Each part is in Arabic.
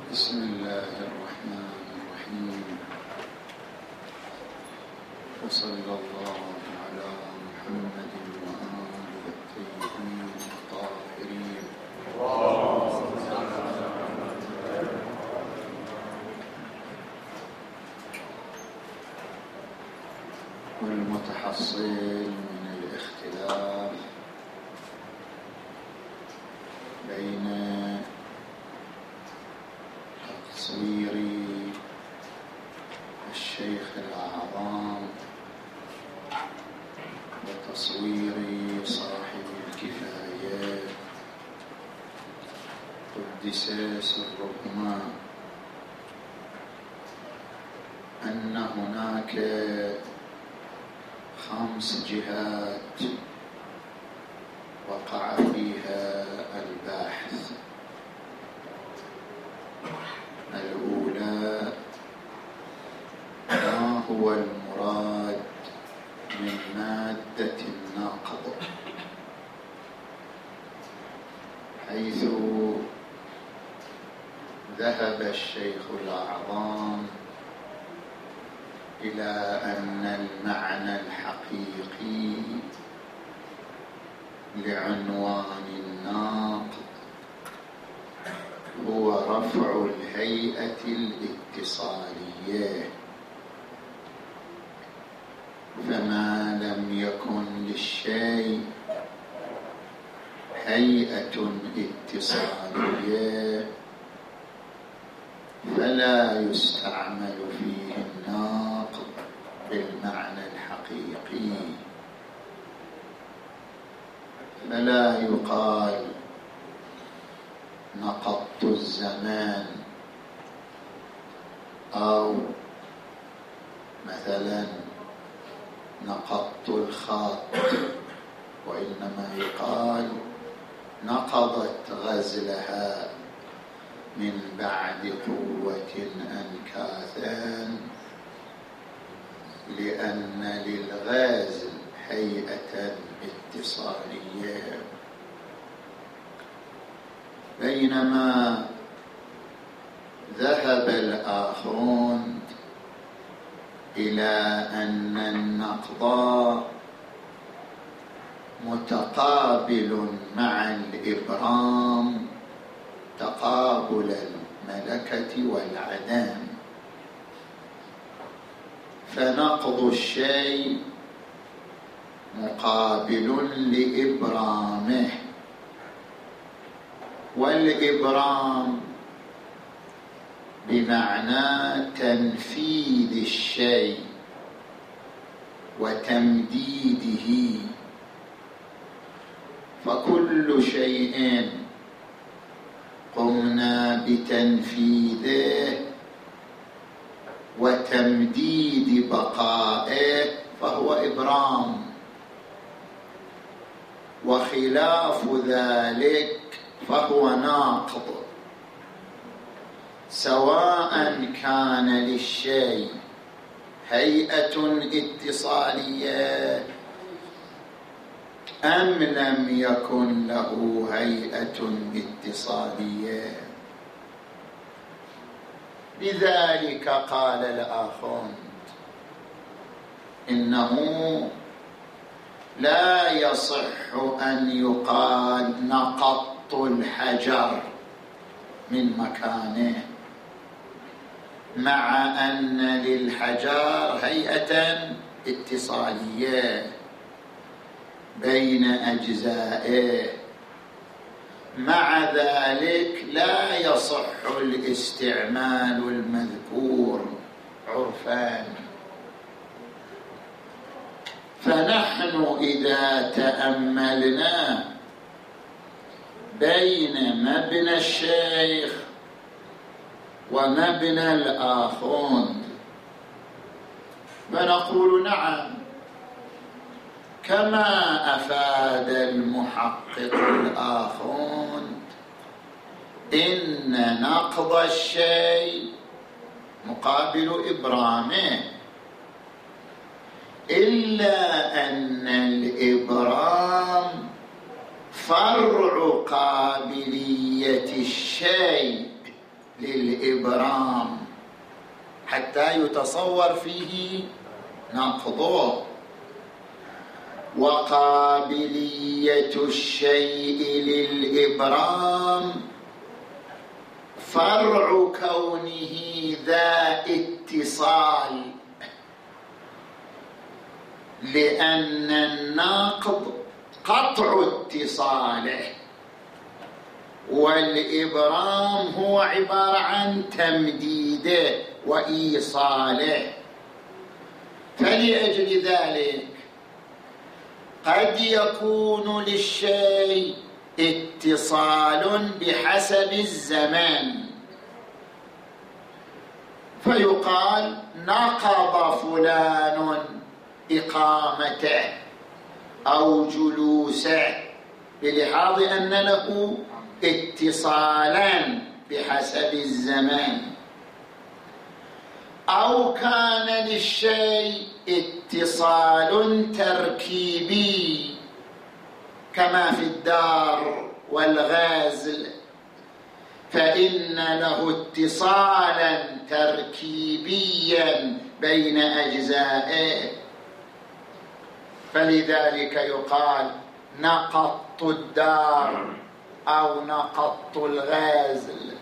بسم الله الرحمن الرحيم. وصلى الله على محمد وآله الطيبين الطاهرين. والمتحصل من الاختلاف بين تصوير الشيخ الأعظم وتصوير صاحب الكفاية قدس سرهما أن هناك 5 جهات وقع فيها الباحث. الأولى، ما هو المراد من مادة الناقض، حيث ذهب الشيخ الأعظم إلى أن المعنى الحقيقي لعنوان الناقض هو رفع الهيئة الاتصالية، فما لم يكن للشيء هيئة اتصالية فلا يستعمل فيه الناقض بالمعنى الحقيقي، فلا يقال نقضت الزمان أو مثلا نقضت الخط، وإنما يقال نقضت غزلها من بعد قوة أنكاثا، لأن للغازل هيئة اتصالية. بينما ذهب الآخرون إلى أن النقض متقابل مع الإبرام تقابل الملكة والعدم، فنقض الشيء مقابل لإبرامه، والإبرام بمعنى تنفيذ الشيء وتمديده، فكل شيء قمنا بتنفيذه وتمديد بقائه فهو إبرام، وخلاف ذلك فهو ناقض، سواء كان للشيء هيئة اتصالية أم لم يكن له هيئة اتصالية. لذلك قال الآخرون إنه لا يصح أن يقال نقضت الحجر من مكانه، مع أن للحجر هيئة اتصالية بين أجزائه، مع ذلك لا يصح الاستعمال المذكور عرفاً. فنحن إذا تأملنا بين مبنى الشيخ ومبنى الآخرون فنقول نعم، كما أفاد المحقق الآخرون إن نقض الشيء مقابل إبرامه، إلا أن الإبرام فرع قابلية الشيء للإبرام حتى يتصور فيه نقضه. وقابلية الشيء للإبرام فرع كونه ذا اتصال، لأن الناقض قطع اتصاله، والإبرام هو عبارة عن تمديده وإيصاله. فلأجل ذلك قد يكون للشيء اتصال بحسب الزمان، فيقال نقض فلان إقامته أو جلوسه بلحاظ أن له اتصالا بحسب الزمان. أو كان للشيء اتصال تركيبي كما في الدار والغازل، فإن له اتصالا تركيبيا بين أجزائه، فلذلك يقال نقضت الدار أو نقضت الغازل.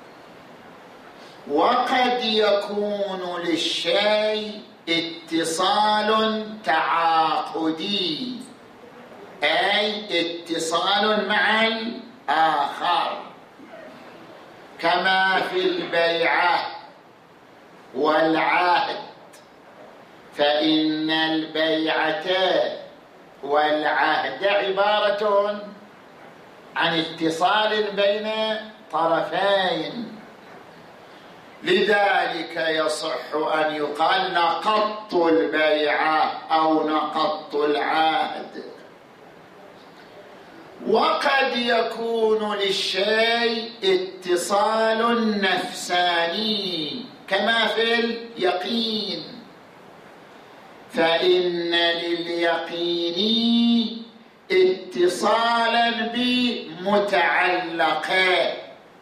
وقد يكون للشيء اتصال تعاقدي، أي اتصال مع الآخر، كما في البيعة والعهد، فإن البيعة والعهد عبارة عن اتصال بين طرفين، لذلك يصح أن يقال نقضت البيعة أو نقضت العهد. وقد يكون للشيء اتصال نفساني كما في اليقين، فإن لليقين اتصالا بمتعلقه،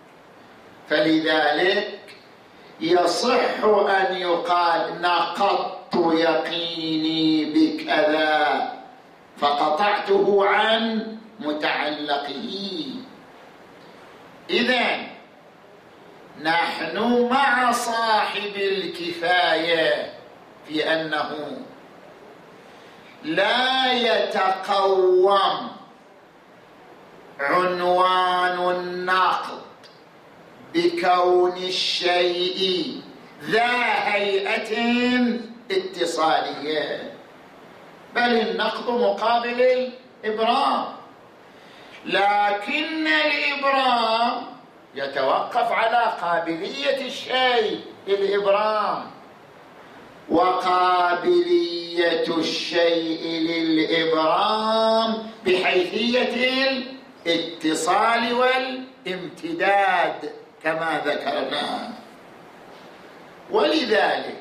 فلذلك يصح أن يقال نقضت يقيني بكذا فقطعته عن متعلقه. إذن نحن مع صاحب الكفاية في أنه لا يتقوم عنوان النقض بكون الشيء ذا هيئة اتصالية، بل النقض مقابل الإبرام، لكن الإبرام يتوقف على قابلية الشيء للإبرام، وقابلية الشيء للإبرام بحيثية الاتصال والامتداد كما ذكرنا. ولذلك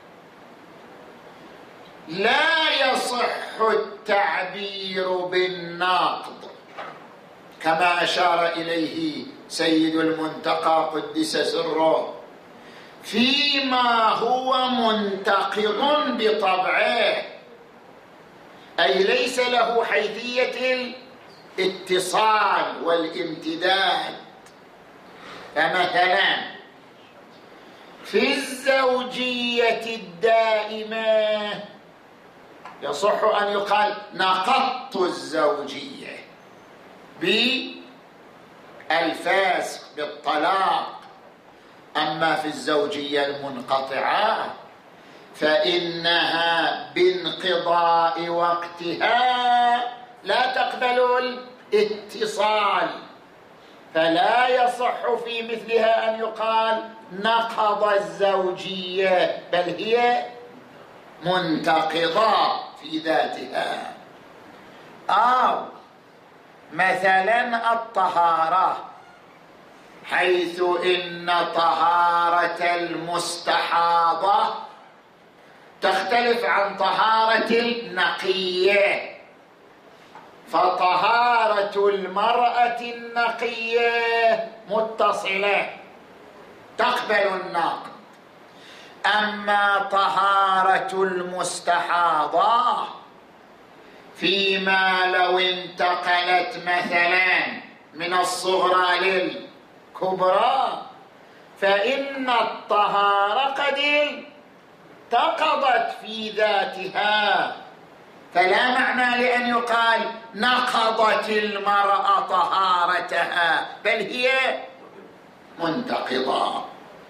لا يصح التعبير بالناقض كما أشار إليه سيد المنتقى قدس سره فيما هو منتقض بطبعه، أي ليس له حيثية الاتصال والامتداد. فمثلا في الزوجية الدائمة يصح أن يقال نقضت الزوجية بالفاسق بالطلاق. أما في الزوجية المنقطعة فإنها بانقضاء وقتها لا تقبل الاتصال، فلا يصح في مثلها أن يقال نقض الزوجية، بل هي منتقضة في ذاتها. أو مثلا الطهارة، حيث إن طهارة المستحاضة تختلف عن طهارة النقية، فطهارة المرأة النقية متصلة تقبل الناقض. أما طهارة المستحاضة فيما لو انتقلت مثلا من الصغرى للكبرى فإن الطهارة قد انتقضت في ذاتها، فلا معنى لأن يقال نقضت المرأة طهارتها، بل هي منتقضة.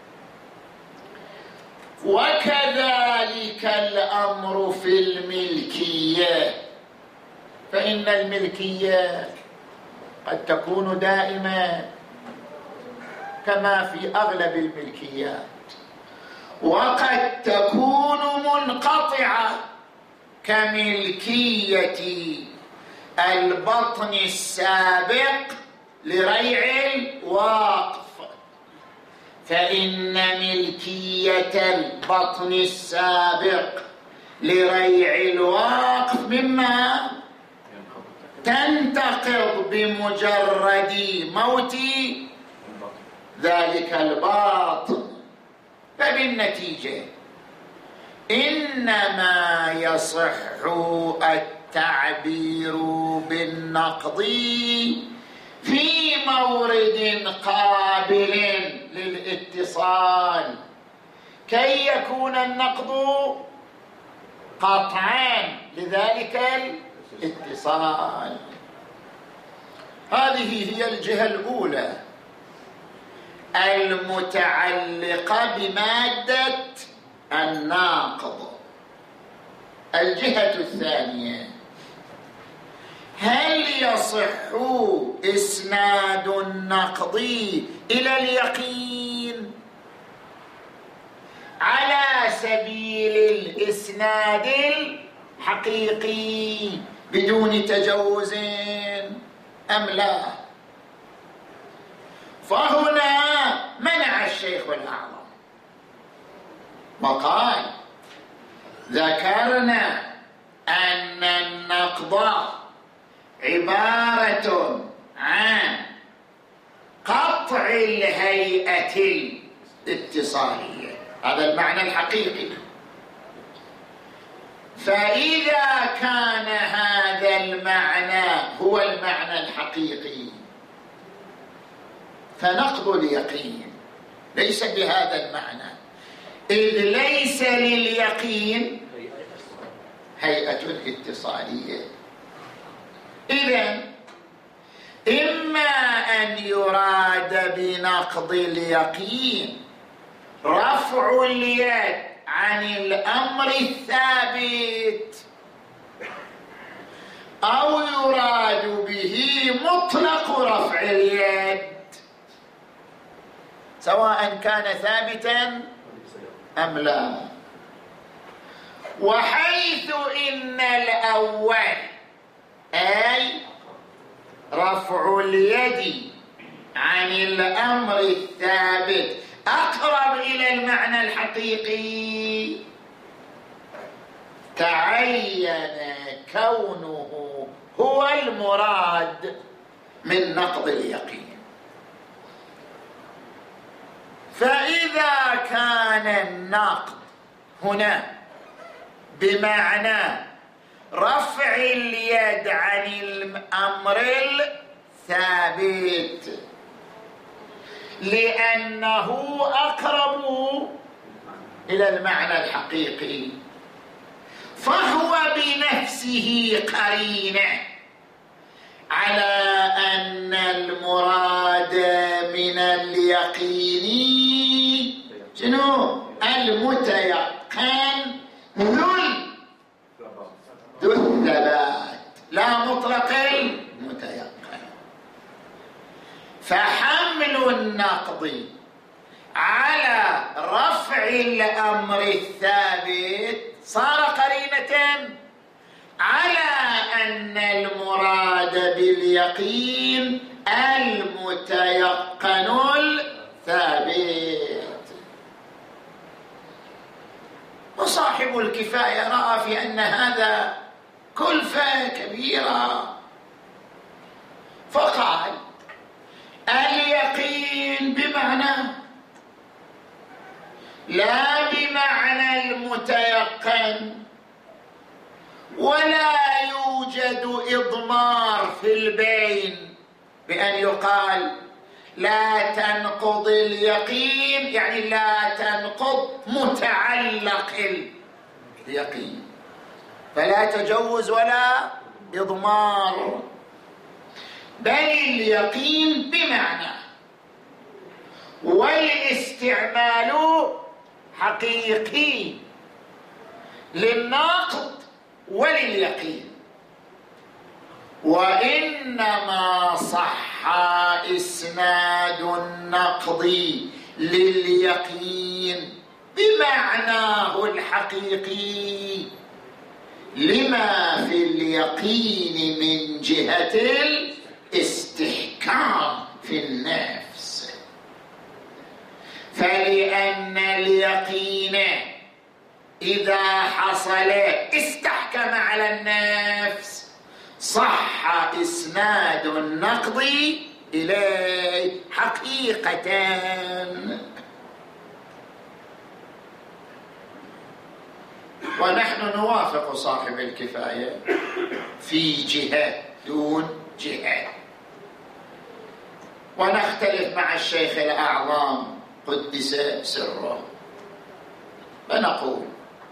وكذلك الأمر في الملكية، فإن الملكية قد تكون دائمة كما في أغلب الملكيات، وقد تكون منقطعة كملكية البطن السابق لريع الوقف، فإن ملكية البطن السابق لريع الوقف مما تنتقض بمجرد موت ذلك الباطن. فبالنتيجة إنما يصح التعبير بالنقض في مورد قابل للاتصال كي يكون النقض قطعا لذلك الاتصال. هذه هي الجهة الأولى المتعلقة بمادة الناقض. الجهة الثانية، هل يصح إسناد النقض إلى اليقين على سبيل الإسناد الحقيقي بدون تجوز أم لا؟ فهنا منع الشيخ الأعظم وقال ذكرنا أن النقض عبارة عن قطع الهيئة الاتصالية، هذا المعنى الحقيقي. فإذا كان هذا المعنى هو المعنى الحقيقي فنقض اليقين ليس بهذا المعنى، إذ ليس لليقين هيئة اتصالية. إذن إما أن يراد بنقض اليقين رفع اليد عن الأمر الثابت، أو يراد به مطلق رفع اليد سواء كان ثابتا أم لا. وحيث إن الأول أي رفع اليد عن الأمر الثابت أقرب إلى المعنى الحقيقي، تعين كونه هو المراد من نقض اليقين. فإذا كان النقض هنا بمعنى رفع اليد عن الأمر الثابت لأنه أقرب إلى المعنى الحقيقي، فهو بنفسه قرينة على أن المراد من اليقين شنو؟ المتيقن ذو الثبات لا مطلق المتيقن. فحمل النقض على رفع الأمر الثابت صار قرينة على أن المراد باليقين المتيقن الثابت. وصاحب الكفاية رأى في أن هذا كلفة كبيرة فقال اليقين بمعنى لا بمعنى المتيقن، ولا يوجد إضمار في البين بأن يقال لا تنقض اليقين، يعني لا تنقض متعلق اليقين، فلا تجوز ولا إضمار، بل اليقين بمعنى، والاستعمال حقيقي للنقض ولليقين. وإنما صح إسناد النقض لليقين بمعناه الحقيقي لما في اليقين من جهة الاستحكام في النفس. فلأن اليقين إذا حصل استحكم على النفس، صح إسناد النقض إليه حقيقة. ونحن نوافق صاحب الكفاية في جهة دون جهة، ونختلف مع الشيخ الأعظم قدس سره، فنقول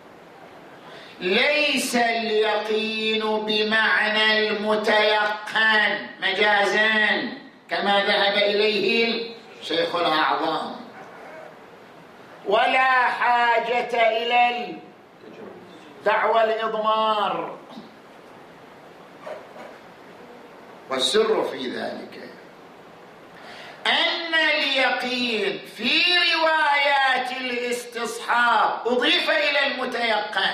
ليس اليقين بمعنى المتيقن مجازا كما ذهب إليه الشيخ الأعظم، ولا حاجة إلى دعوى الإضمار. والسر في ذلك أن اليقين في روايات الاستصحاب أضيف إلى المتيقن،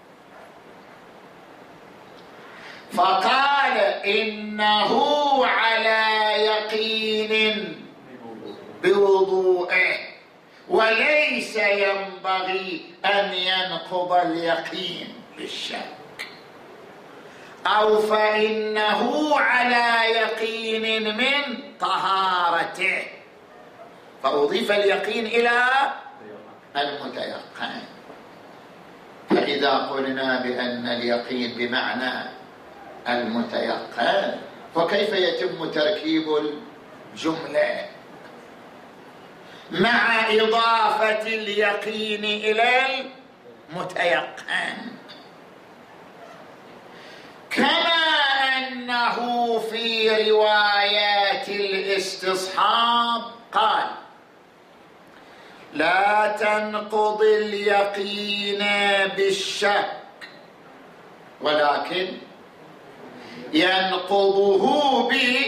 فقال إنه على يقين بوضوءه، وليس ينبغي أن ينقض اليقين بالشك، أو فإنه على يقين من طهارته، فأضيف اليقين إلى المتيقن. فإذا قلنا بأن اليقين بمعنى المتيقن، فكيف يتم تركيب الجملة مع إضافة اليقين إلى المتيقن؟ كما أنه في روايات الاستصحاب قال لا تنقض اليقين بالشك، ولكن ينقضه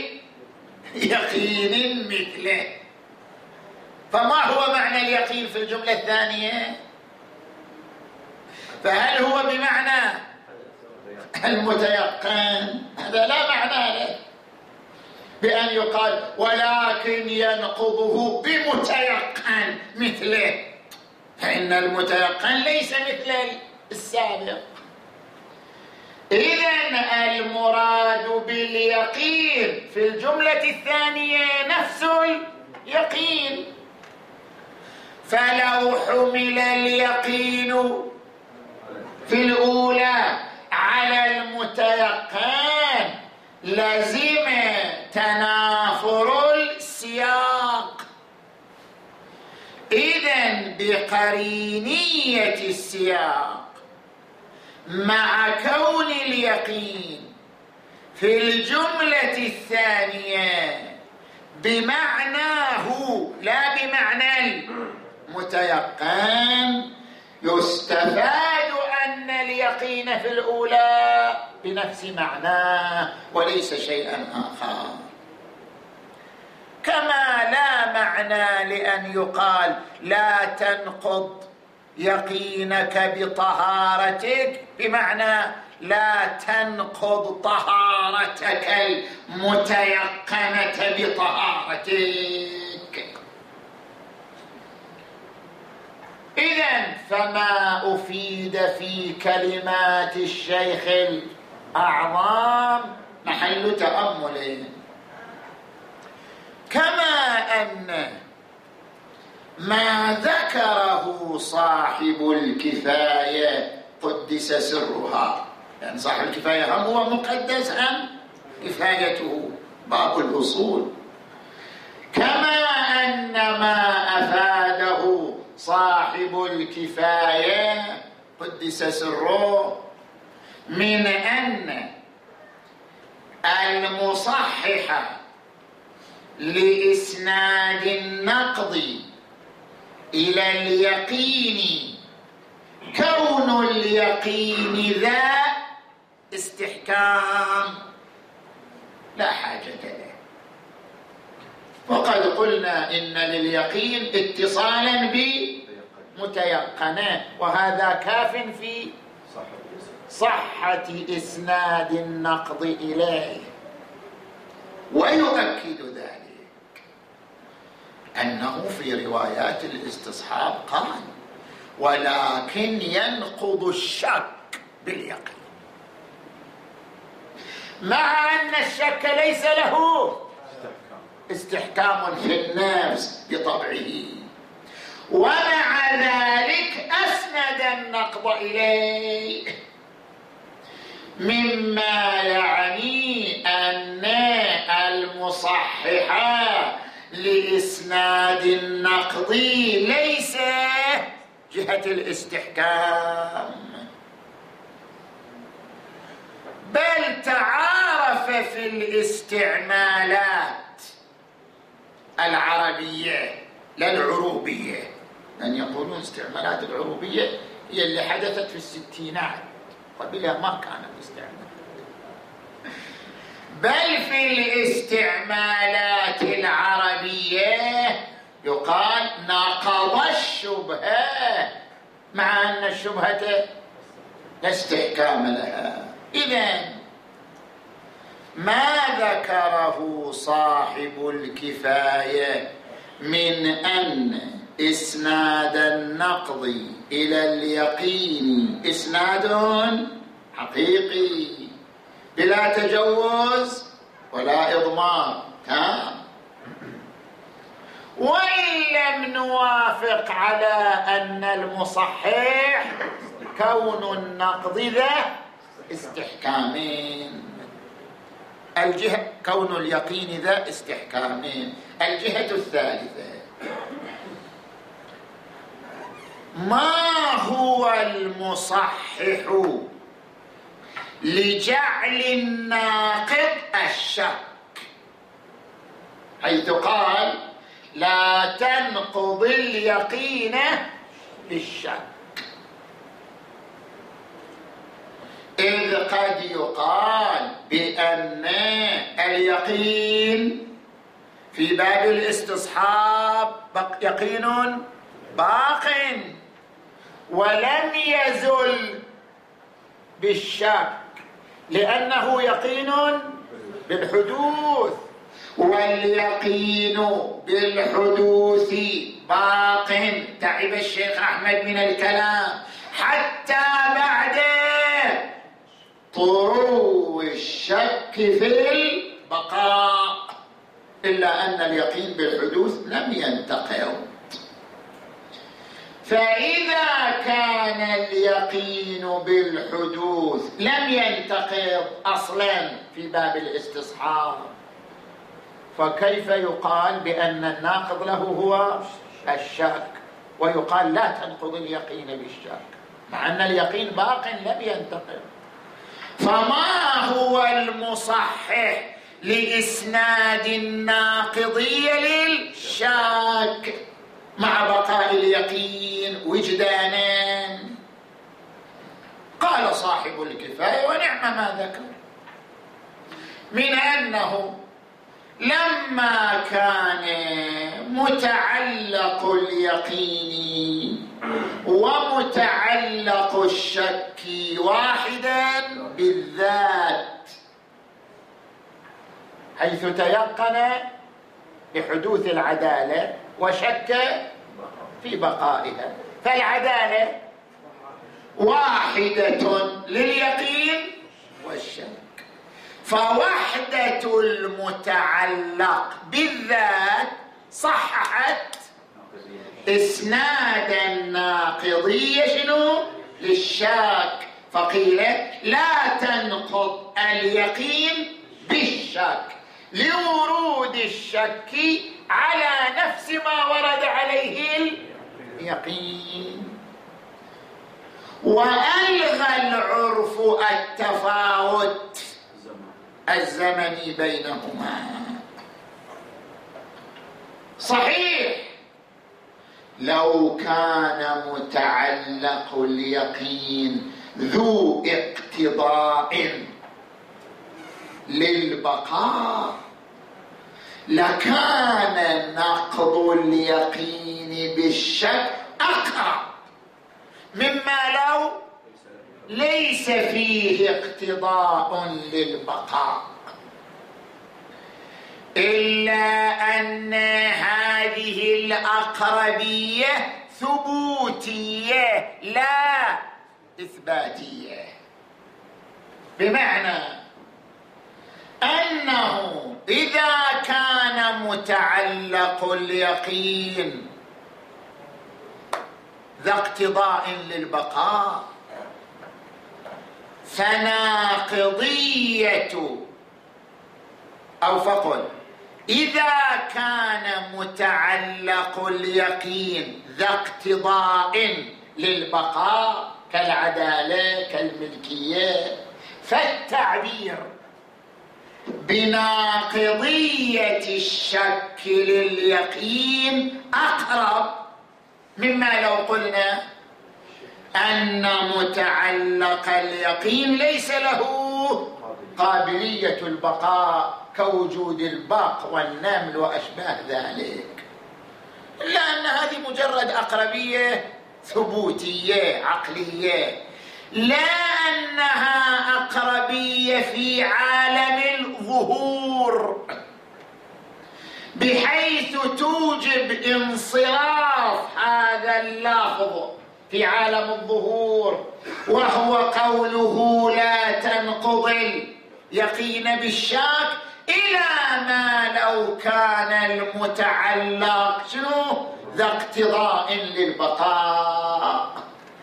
بيقين مثله. فما هو معنى اليقين في الجملة الثانية؟ فهل هو بمعنى المتيقن؟ هذا لا معنى له بأن يقال ولكن ينقضه بمتيقن مثله، فإن المتيقن ليس مثل السابق. إذن المراد باليقين في الجملة الثانية نفس اليقين، فلو حمل اليقين في الأولى على المتيقن لزم تنافر السياق. إذن بقرينية السياق مع كون اليقين في الجملة الثانية بمعناه لا بمعنى المتيقن، يستفاد أن اليقين في الأولى بنفس معناه وليس شيئا آخر. كما لا معنى لأن يقال لا تنقض يقينك بطهارتك بمعنى لا تنقض طهارتك المتيقنة بطهارتك. إذن فما أفيد في كلمات الشيخ الأعظم محل تأمل. كما أن ما ذكره صاحب الكفاية قدس سرها. يعني صاحب الكفاية هم هو مقدس أم كفايته؟ باب الأصول. كما أن ما أفاده صاحب الكفاية قدس سره من أن المصحح لإسناد النقض إلى اليقين كون اليقين ذا استحكام لا حاجة له. وقد قلنا إن لليقين اتصالا بمتيقنة، وهذا كاف في صحة إسناد النقض إليه. ويؤكد ذلك أنه في روايات الاستصحاب قال ولكن ينقض الشك باليقين، مع أن الشك ليس له استحكام في النفس بطبعه، ومع ذلك أسند النقض إليه، مما يعني أن المصحح لإسناد النقض ليس جهة الاستحكام، بل تعارف في الاستعمالات العربية لا العروبية. لأن يقولون استعمالات العروبية هي اللي حدثت في الستينات، قبلها ما كان الاستعمال، بل في الاستعمالات العربية يقال نقض الشبهة، مع أن الشبهة لا استحكام لها. إذن ما ذكره صاحب الكفاية من أن إسناد النقض إلى اليقين إسناد حقيقي بلا تجوز ولا إضمار تام، وإن لم نوافق على أن المصحح كون النقض ذا استحكامين، الجهة كون اليقين ذا استحكامين. الجهة الثالثة ما هو المصحح لجعل الناقض الشك، حيث قال لا تنقض اليقين بالشك، إذ قد يقال بأن اليقين في باب الاستصحاب يقين باق ولم يزل بالشك، لأنه يقين بالحدوث، واليقين بالحدوث باق. تعب الشيخ أحمد من الكلام حتى بعد طرو الشك في البقاء، إلا أن اليقين بالحدوث لم ينتقض. فإذا كان اليقين بالحدوث لم ينتقض أصلا في باب الاستصحاب، فكيف يقال بأن الناقض له هو الشك، ويقال لا تنقض اليقين بالشك، مع أن اليقين باق لم ينتقض؟ فما هو المصحح لإسناد الناقضية للشك مع بقاء اليقين وجدانا؟ قال صاحب الكفاية ونعم ما ذكر، من أنه لما كان متعلق اليقين ومتعلق الشك واحدا بالذات، حيث تيقن بحدوث العدالة وشك في بقائها، فالعدالة واحدة لليقين والشك، فوحدة المتعلق بالذات صححت إسناد الناقض ناقضية شنو؟ للشك، فقيل لا تنقض اليقين بالشك لورود الشك على نفس ما ورد عليه اليقين. وألغى العرف التفاوت الزمني بينهما. صحيح لو كان متعلق اليقين ذو اقتضاء للبقاء لكان نقض اليقين بالشك أقرب مما لو ليس فيه اقتضاء للبقاء، إلا أن هذه الأقربية ثبوتية لا إثباتية، بمعنى أنه إذا كان متعلق اليقين ذا اقتضاء للبقاء فناقضية، أو فقل إذا كان متعلق اليقين ذا اقتضاء للبقاء كالعدالة كالملكية، فالتعبير بناقضية الشك لليقين أقرب مما لو قلنا أن متعلق اليقين ليس له قابلية البقاء كوجود البق والنمل وأشباه ذلك، إلا أن هذه مجرد أقربية ثبوتية عقلية، لا أنها أقربية في عالم الظهور بحيث توجب انصراف هذا اللفظ في عالم الظهور، وهو قوله لا تنقض اليقين بالشك، إلى ما لو كان المتعلق شنو؟ ذا اقتضاء للبقاء.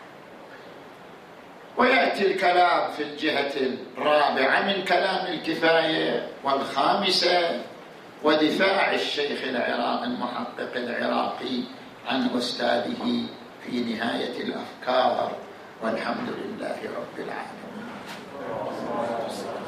ويأتي الكلام في الجهة الرابعة من كلام الكفاية والخامسة ودفاع الشيخ المحقق العراقي عن أستاذه في نهاية الأفكار، والحمد لله رب العالمين.